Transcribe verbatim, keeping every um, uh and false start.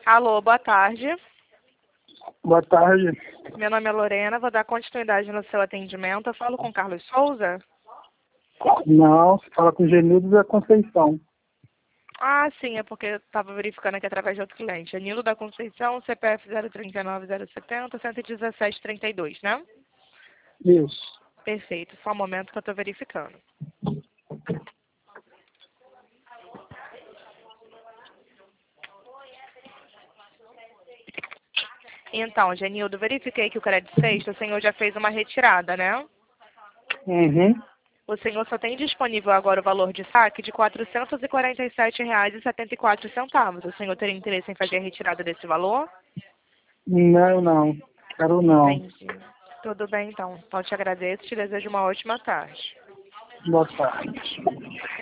Alô, boa tarde. Boa tarde. Meu nome é Lorena, vou dar continuidade no seu atendimento. Eu falo com Carlos Souza? Não, você fala com o Genildo da Conceição. Ah, sim, é porque eu estava verificando aqui através de outro cliente. Anilo da Conceição, C P F zero três nove zero sete zero, cento e dezessete, trinta e dois, né? Isso. Perfeito, só um momento que eu estou verificando. Então, Genildo, verifiquei que o crédito sexta, o senhor já fez uma retirada, né? Uhum. O senhor só tem disponível agora o valor de saque de quatrocentos e quarenta e sete reais e setenta e quatro centavos. O senhor teria interesse em fazer a retirada desse valor? Não, não. Quero não. Entendi. Tudo bem, então. Então, te agradeço e te desejo uma ótima tarde. Boa tarde.